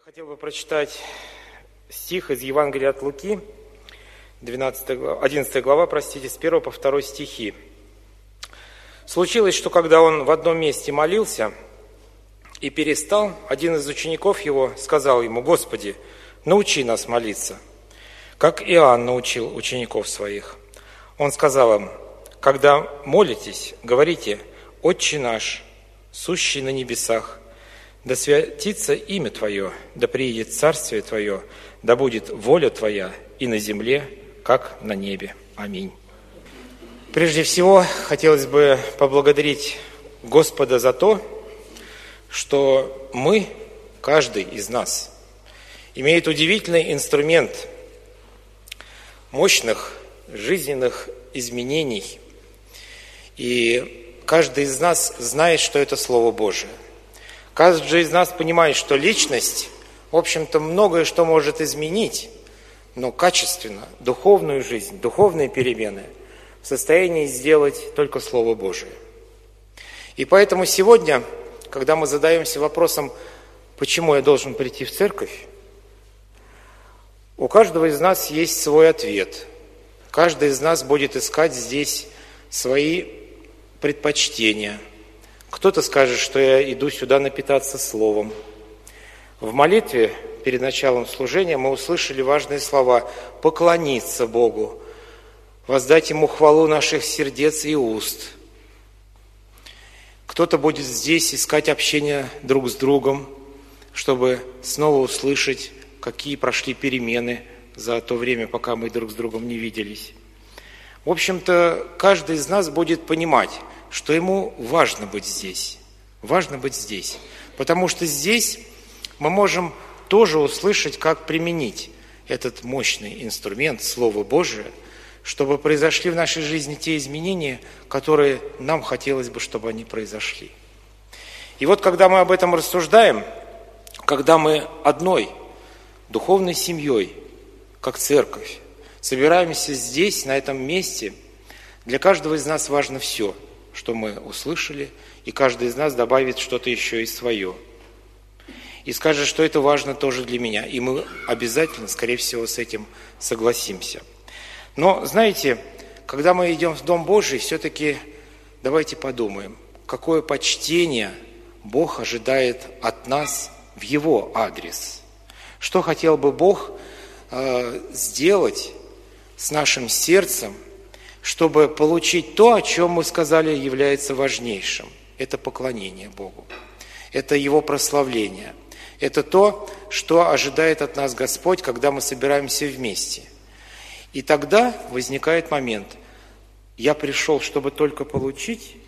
Хотел бы прочитать стих из Евангелия от Луки, 11 глава, с 1 по 2 стихи. «Случилось, что когда он в одном месте молился и перестал, один из учеников его сказал ему: „Господи, научи нас молиться, как Иоанн научил учеников своих“. Он сказал им: „Когда молитесь, говорите: „Отче наш, сущий на небесах, да святится имя Твое, да приидет царствие Твое, да будет воля Твоя и на земле, как на небе. Аминь“». Прежде всего, хотелось бы поблагодарить Господа за то, что мы, каждый из нас, имеет удивительный инструмент мощных жизненных изменений. И каждый из нас знает, что это Слово Божие. Каждый из нас понимает, что личность, в общем-то, многое что может изменить, но качественно, духовную жизнь, духовные перемены в состоянии сделать только Слово Божие. И поэтому сегодня, когда мы задаемся вопросом, почему я должен прийти в церковь, у каждого из нас есть свой ответ. Каждый из нас будет искать здесь свои предпочтения. Кто-то скажет, что я иду сюда напитаться Словом. В молитве перед началом служения мы услышали важные слова: поклониться Богу, воздать Ему хвалу наших сердец и уст. Кто-то будет здесь искать общение друг с другом, чтобы снова услышать, какие прошли перемены за то время, пока мы друг с другом не виделись. В общем-то, каждый из нас будет понимать, что ему важно быть здесь. Важно быть здесь. Потому что здесь мы можем тоже услышать, как применить этот мощный инструмент, Слово Божие, чтобы произошли в нашей жизни те изменения, которые нам хотелось бы, чтобы они произошли. И вот когда мы об этом рассуждаем, когда мы одной духовной семьей, как церковь, собираемся здесь, на этом месте, для каждого из нас важно все, что мы услышали, и каждый из нас добавит что-то еще и свое. И скажет, что это важно тоже для меня. И мы обязательно, скорее всего, с этим согласимся. Но, знаете, когда мы идем в Дом Божий, все-таки давайте подумаем, какое почтение Бог ожидает от нас в Его адрес. Что хотел бы Бог сделать с нашим сердцем, чтобы получить то, о чем мы сказали, является важнейшим. Это поклонение Богу. Это Его прославление. Это то, что ожидает от нас Господь, когда мы собираемся вместе. И тогда возникает момент: я пришел, чтобы только получить.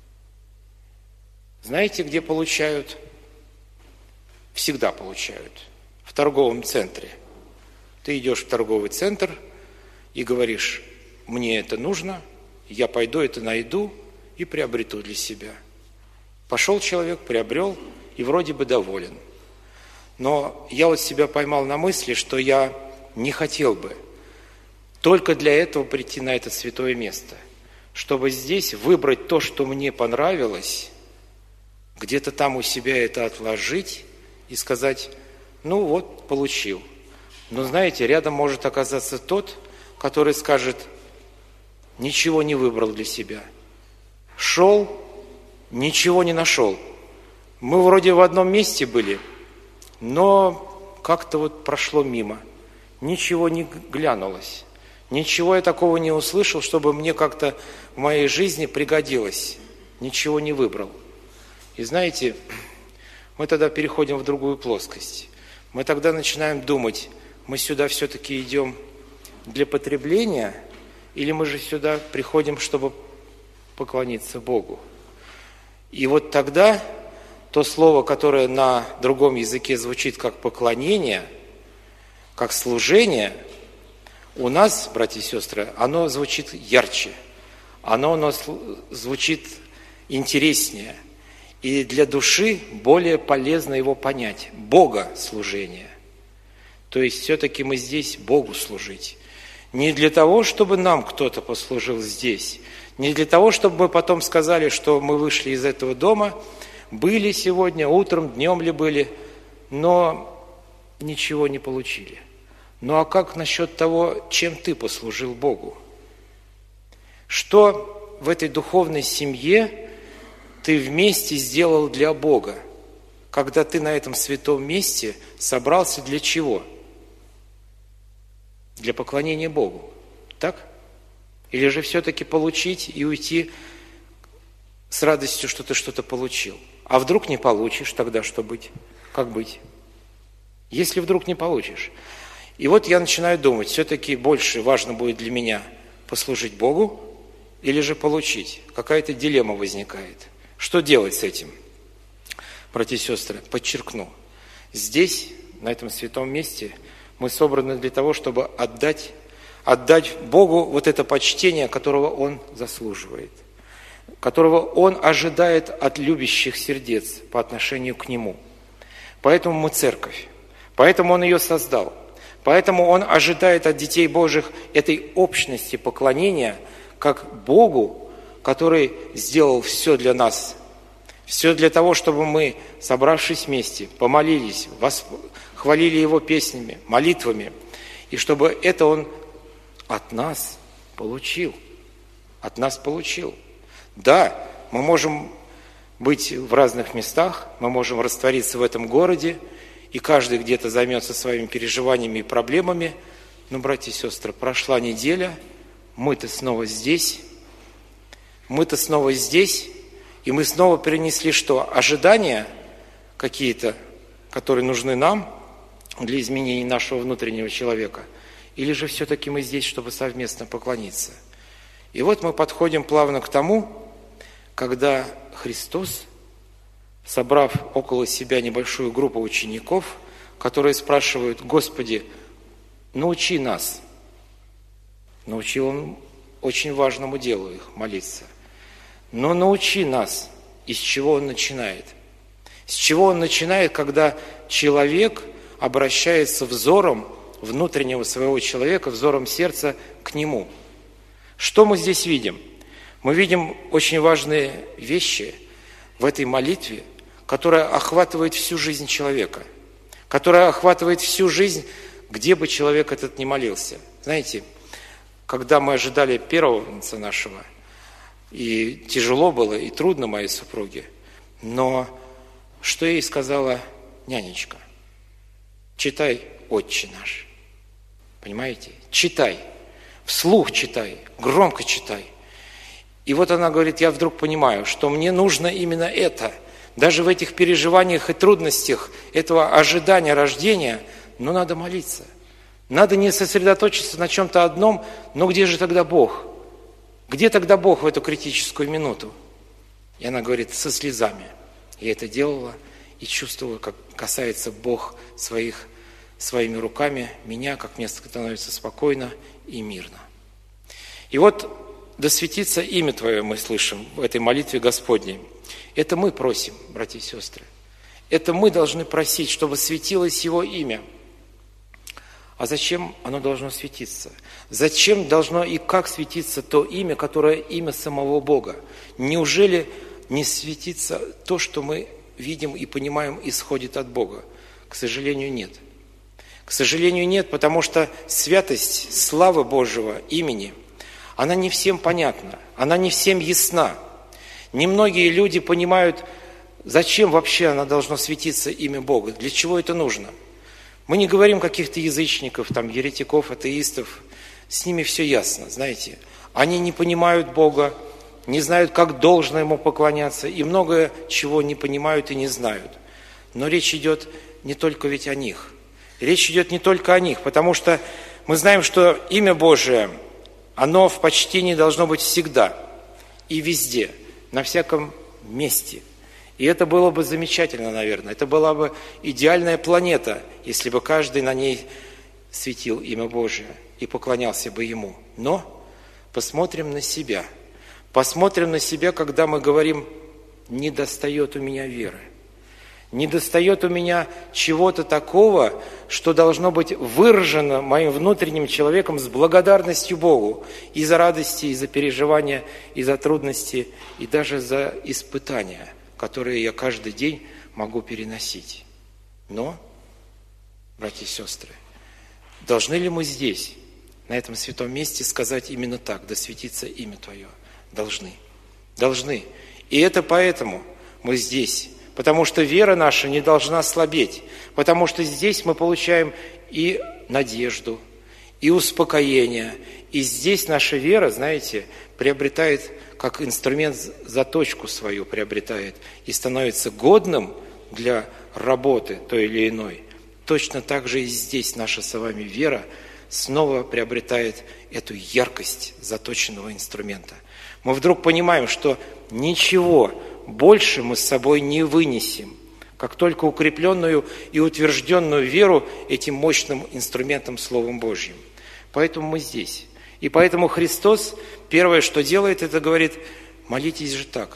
Знаете, где получают? Всегда получают. В торговом центре. Ты идешь в торговый центр и говоришь: мне это нужно, я пойду это найду и приобрету для себя. Пошел человек, приобрел и вроде бы доволен. Но я вот себя поймал на мысли, что я не хотел бы только для этого прийти на это святое место, чтобы здесь выбрать то, что мне понравилось, где-то там у себя это отложить и сказать: ну вот, получил. Но знаете, рядом может оказаться тот, который скажет: ничего не выбрал для себя. Шел, ничего не нашел. Мы вроде в одном месте были, но как-то вот прошло мимо. Ничего не глянулось. Ничего я такого не услышал, чтобы мне как-то в моей жизни пригодилось. Ничего не выбрал. И знаете, мы тогда переходим в другую плоскость. Мы тогда начинаем думать: мы сюда все-таки идем для потребления, или мы же сюда приходим, чтобы поклониться Богу? И вот тогда то слово, которое на другом языке звучит как поклонение, как служение, у нас, братья и сестры, оно звучит ярче, оно у нас звучит интереснее. И для души более полезно его понять. Богослужение. То есть все-таки мы здесь Богу служить. Не для того, чтобы нам кто-то послужил здесь. Не для того, чтобы мы потом сказали, что мы вышли из этого дома, были сегодня, утром, днем ли были, но ничего не получили. Ну а как насчет того, чем ты послужил Богу? Что в этой духовной семье ты вместе сделал для Бога, когда ты на этом святом месте собрался для чего? Для поклонения Богу. Так? Или же все-таки получить и уйти с радостью, что ты что-то получил? А вдруг не получишь, тогда что быть? Как быть? Если вдруг не получишь. И вот я начинаю думать, все-таки больше важно будет для меня послужить Богу или же получить? Какая-то дилемма возникает. Что делать с этим? Братья и сестры, подчеркну, здесь, на этом святом месте, мы собраны для того, чтобы отдать Богу вот это почтение, которого Он заслуживает, которого Он ожидает от любящих сердец по отношению к Нему. Поэтому мы церковь, поэтому Он ее создал, поэтому Он ожидает от детей Божьих этой общности поклонения, как Богу, который сделал все для нас, все для того, чтобы мы, собравшись вместе, помолились, хвалили Его песнями, молитвами, и чтобы это Он от нас получил. От нас получил. Да, мы можем быть в разных местах, мы можем раствориться в этом городе, и каждый где-то займется своими переживаниями и проблемами, но, братья и сестры, прошла неделя, мы-то снова здесь, и мы снова перенесли что? Ожидания какие-то, которые нужны нам для изменения нашего внутреннего человека, или же все-таки мы здесь, чтобы совместно поклониться? И вот мы подходим плавно к тому, когда Христос, собрав около себя небольшую группу учеников, которые спрашивают: «Господи, научи нас». Научил Он очень важному делу их молиться. Но научи нас, из чего Он начинает. С чего Он начинает, когда человек обращается взором внутреннего своего человека, взором сердца к Нему. Что мы здесь видим? Мы видим очень важные вещи в этой молитве, которая охватывает всю жизнь человека, которая охватывает всю жизнь, где бы человек этот ни молился. Знаете, когда мы ожидали первенца нашего, и тяжело было, и трудно моей супруге, но что ей сказала нянечка? Читай «Отче наш». Понимаете? Читай. Вслух читай. Громко читай. И вот она говорит: я вдруг понимаю, что мне нужно именно это. Даже в этих переживаниях и трудностях этого ожидания рождения, но надо молиться. Надо не сосредоточиться на чем-то одном, но где же тогда Бог? Где тогда Бог в эту критическую минуту? И она говорит: со слезами. Я это делала и чувствовала, как касается Бог своими руками меня, как мне становится спокойно и мирно. И вот да светится имя Твое, мы слышим в этой молитве Господней. Это мы просим, братья и сестры. Это мы должны просить, чтобы светилось Его имя. А зачем оно должно светиться? Зачем должно и как светиться то имя, которое имя самого Бога? Неужели не светится то, что мы видим и понимаем, исходит от Бога? К сожалению, нет. К сожалению, нет, потому что святость славы Божьего имени, она не всем понятна, она не всем ясна. Немногие люди понимают, зачем вообще она должно светиться имя Бога, для чего это нужно. Мы не говорим каких-то язычников, там, еретиков, атеистов, с ними все ясно, знаете. Они не понимают Бога, не знают, как должно Ему поклоняться, и многое чего не понимают и не знают. Но речь идет не только ведь о них. Речь идет не только о них, потому что мы знаем, что имя Божие, оно в почтении должно быть всегда и везде, на всяком месте. И это было бы замечательно, наверное. Это была бы идеальная планета, если бы каждый на ней светил имя Божие и поклонялся бы Ему. Но посмотрим на себя. Посмотрим на себя, когда мы говорим: не достает у меня веры. Не достает у меня чего-то такого, что должно быть выражено моим внутренним человеком с благодарностью Богу и за радости, и за переживания, и за трудности, и даже за испытания, которые я каждый день могу переносить. Но, братья братья и сестры? Должны ли мы здесь, на этом святом месте, сказать именно так: да светится имя Твое? Должны. Должны. И это поэтому мы здесь. Потому что вера наша не должна слабеть. Потому что здесь мы получаем и надежду, и успокоение. И здесь наша вера, знаете, приобретает, как инструмент, заточку свою приобретает и становится годным для работы той или иной. Точно так же и здесь наша с вами вера снова приобретает эту яркость заточенного инструмента. Мы вдруг понимаем, что ничего больше мы с собой не вынесем, как только укрепленную и утвержденную веру этим мощным инструментом Словом Божьим. Поэтому мы здесь. И поэтому Христос первое, что делает, это говорит: молитесь же так,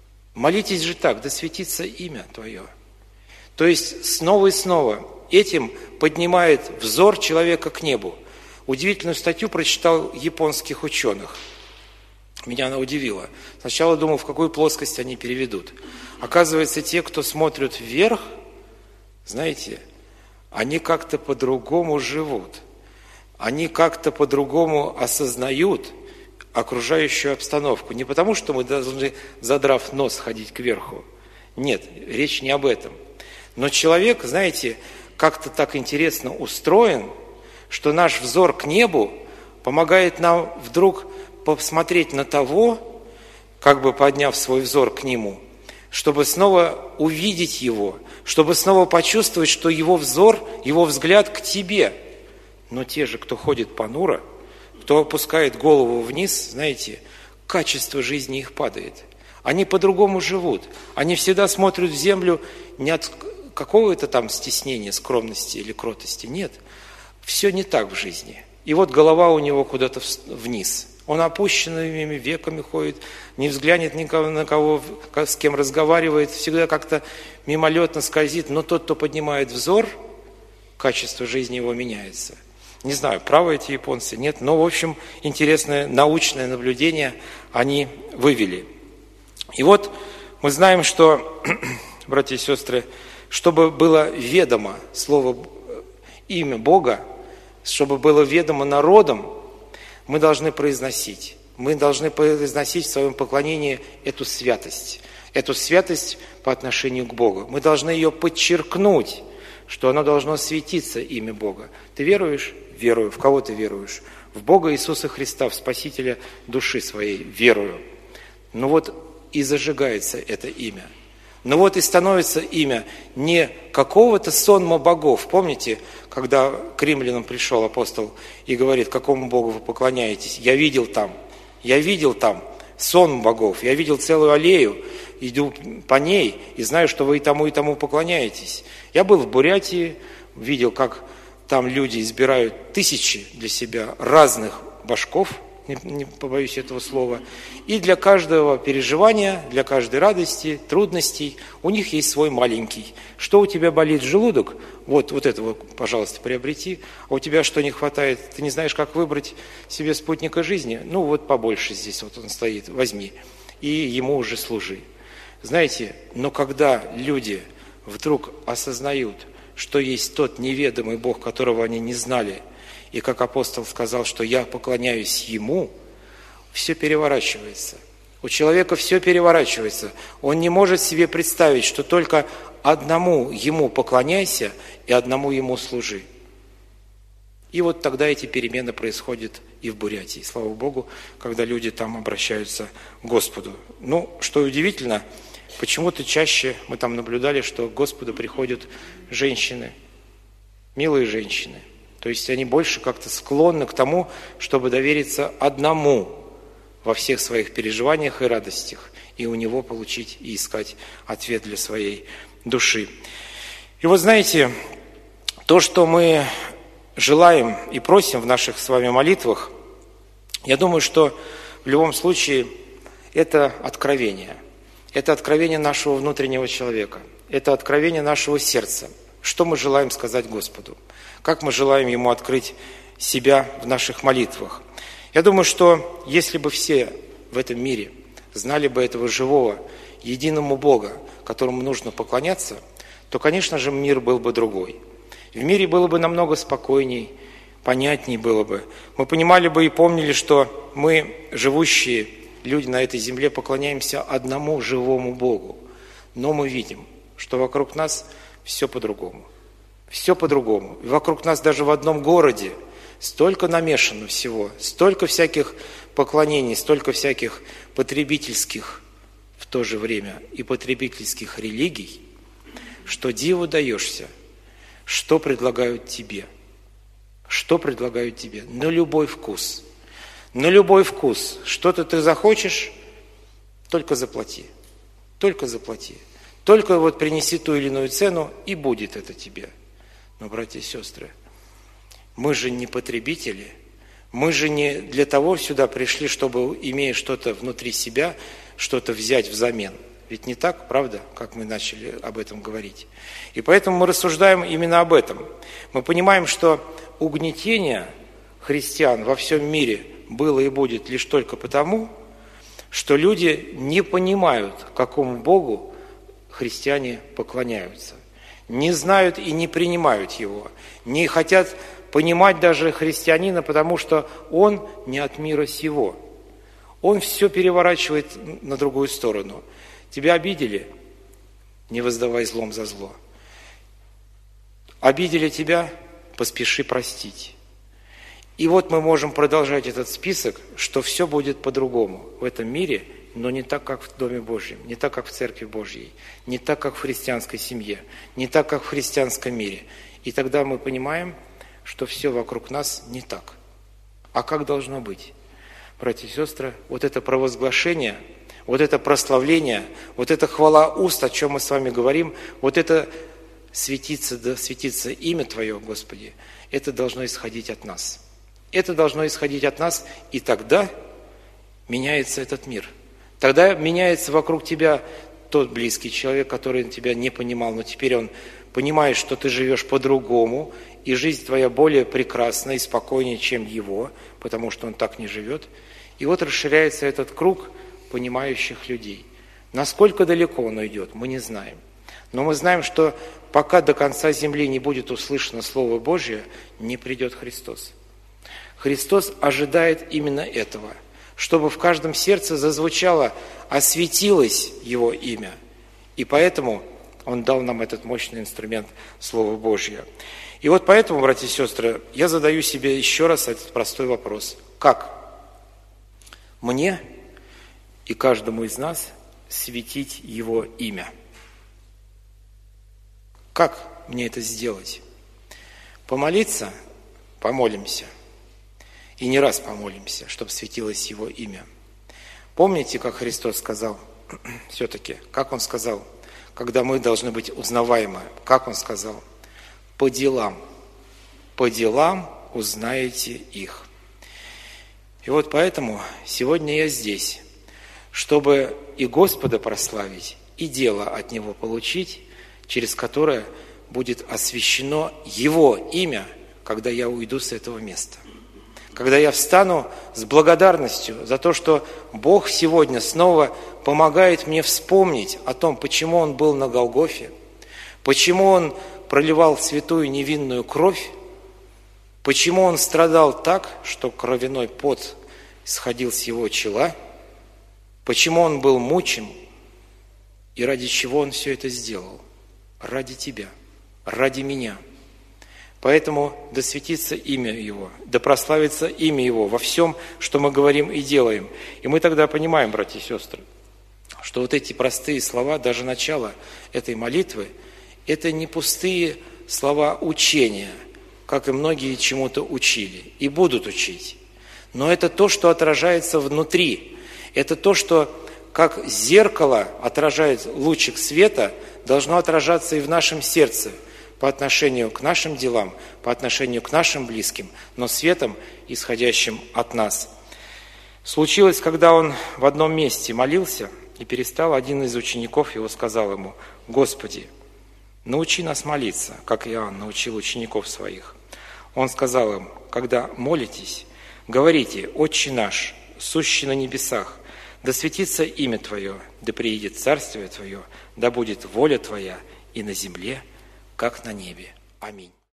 да светится имя Твое. То есть снова и снова этим поднимает взор человека к небу. Удивительную статью прочитал японских ученых. Меня она удивила. Сначала думал, в какую плоскость они переведут. Оказывается, те, кто смотрят вверх, знаете, они как-то по-другому живут. Они как-то по-другому осознают окружающую обстановку. Не потому, что мы должны, задрав нос, ходить кверху. Нет, речь не об этом. Но человек, знаете, как-то так интересно устроен, что наш взор к небу помогает нам вдруг посмотреть на того, как бы подняв свой взор к нему, чтобы снова увидеть его, чтобы снова почувствовать, что его взор, его взгляд к тебе. Но те же, кто ходит понуро, кто опускает голову вниз, знаете, качество жизни их падает. Они по-другому живут. Они всегда смотрят в землю не от какого-то там стеснения, скромности или кротости. Нет, все не так в жизни. И вот голова у него куда-то вниз. Он опущенными веками ходит, не взглянет никого, на кого, с кем разговаривает, всегда как-то мимолетно скользит. Но тот, кто поднимает взор, качество жизни его меняется. Не знаю, правы эти японцы, нет, но, в общем, интересное научное наблюдение они вывели. И вот мы знаем, что, братья и сестры, чтобы было ведомо слово, имя Бога, чтобы было ведомо народам, мы должны произносить. Мы должны произносить в своем поклонении эту святость по отношению к Богу. Мы должны ее подчеркнуть, что оно должно светиться, имя Бога. Ты веруешь? Верую. В кого ты веруешь? В Бога Иисуса Христа, в Спасителя души своей верую. Ну вот и зажигается это имя. Ну вот и становится имя не какого-то сонма богов. Помните, когда к римлянам пришел апостол и говорит: какому Богу вы поклоняетесь? Я видел там сон богов, я видел целую аллею, иду по ней и знаю, что вы и тому поклоняетесь. Я был в Бурятии, видел, как там люди избирают тысячи для себя разных божков, не побоюсь этого слова, и для каждого переживания, для каждой радости, трудностей у них есть свой маленький. Что у тебя болит желудок? Вот этого, пожалуйста, приобрети. А у тебя что не хватает? Ты не знаешь, как выбрать себе спутника жизни? Ну вот побольше здесь вот он стоит, возьми. И ему уже служи. Знаете, но когда люди вдруг осознают, что есть тот неведомый Бог, которого они не знали, и как апостол сказал, что я поклоняюсь Ему, все переворачивается. У человека все переворачивается. Он не может себе представить, что только одному Ему поклоняйся и одному Ему служи. И вот тогда эти перемены происходят и в Бурятии. Слава Богу, когда люди там обращаются к Господу. Ну, что удивительно, почему-то чаще мы там наблюдали, что к Господу приходят женщины, милые женщины. То есть они больше как-то склонны к тому, чтобы довериться одному во всех своих переживаниях и радостях, и у него получить и искать ответ для своей души. И вот знаете, то, что мы желаем и просим в наших с вами молитвах, я думаю, что в любом случае это откровение. Это откровение нашего внутреннего человека. Это откровение нашего сердца. Что мы желаем сказать Господу? Как мы желаем Ему открыть себя в наших молитвах? Я думаю, что если бы все в этом мире знали бы этого живого, единого Бога, которому нужно поклоняться, то, конечно же, мир был бы другой. В мире было бы намного спокойней, понятней было бы. Мы понимали бы и помнили, что мы, живущие люди на этой земле, поклоняемся одному живому Богу. Но мы видим, что вокруг нас все по-другому. Все по-другому. И вокруг нас даже в одном городе столько намешано всего, столько всяких поклонений, столько всяких потребительских в то же время и потребительских религий, что диву даешься, что предлагают тебе. Что предлагают тебе? На любой вкус. На любой вкус. Что-то ты захочешь, только заплати. Только заплати. Только вот принеси ту или иную цену, и будет это тебе. Но, братья и сестры, мы же не потребители. Мы же не для того сюда пришли, чтобы, имея что-то внутри себя, что-то взять взамен. Ведь не так, правда, как мы начали об этом говорить. И поэтому мы рассуждаем именно об этом. Мы понимаем, что угнетение христиан во всем мире было и будет лишь только потому, что люди не понимают, какому Богу христиане поклоняются. Не знают и не принимают Его. Не хотят понимать даже христианина, потому что он не от мира сего. Он все переворачивает на другую сторону. Тебя обидели? Не воздавай злом за зло. Обидели тебя? Поспеши простить. И вот мы можем продолжать этот список, что все будет по-другому в этом мире, но не так, как в Доме Божьем, не так, как в Церкви Божьей, не так, как в христианской семье, не так, как в христианском мире. И тогда мы понимаем, что все вокруг нас не так. А как должно быть? Братья и сестры, вот это провозглашение, вот это прославление, вот это хвала уст, о чем мы с вами говорим, вот это светится, да светится имя Твое, Господи, это должно исходить от нас. Это должно исходить от нас, и тогда меняется этот мир. Тогда меняется вокруг тебя тот близкий человек, который тебя не понимал, но теперь он понимает, что ты живешь по-другому, и жизнь твоя более прекрасна и спокойнее, чем его, потому что он так не живет. И вот расширяется этот круг понимающих людей. Насколько далеко он уйдет, мы не знаем. Но мы знаем, что пока до конца земли не будет услышано Слово Божье, не придет Христос. Христос ожидает именно этого, чтобы в каждом сердце зазвучало, осветилось Его имя. И поэтому Он дал нам этот мощный инструмент Слова Божье. И вот поэтому, братья и сестры, я задаю себе еще раз этот простой вопрос. Как мне и каждому из нас светить Его имя? Как мне это сделать? Помолиться? Помолимся. И не раз помолимся, чтобы светилось Его имя. Помните, как Христос сказал, все-таки, как Он сказал, когда мы должны быть узнаваемы, как Он сказал? По делам узнаете их. И вот поэтому сегодня я здесь, чтобы и Господа прославить, и дело от Него получить, через которое будет освящено Его имя, когда я уйду с этого места. Когда я встану с благодарностью за то, что Бог сегодня снова помогает мне вспомнить о том, почему Он был на Голгофе, почему Он проливал святую невинную кровь, почему Он страдал так, что кровяной пот сходил с Его чела, почему Он был мучим и ради чего Он все это сделал. Ради тебя, ради меня. Поэтому да светится имя Его, да прославится имя Его во всем, что мы говорим и делаем. И мы тогда понимаем, братья и сестры, что вот эти простые слова, даже начало этой молитвы, это не пустые слова учения, как и многие чему-то учили и будут учить. Но это то, что отражается внутри. Это то, что как зеркало отражает лучик света, должно отражаться и в нашем сердце по отношению к нашим делам, по отношению к нашим близким, но светом, исходящим от нас. Случилось, когда он в одном месте молился, и перестал, один из учеников его сказал ему: «Господи, научи нас молиться, как Иоанн научил учеников своих». Он сказал им: «Когда молитесь, говорите: Отче наш, сущий на небесах, да светится имя Твое, да приидет Царствие Твое, да будет воля Твоя и на земле, как на небе. Аминь».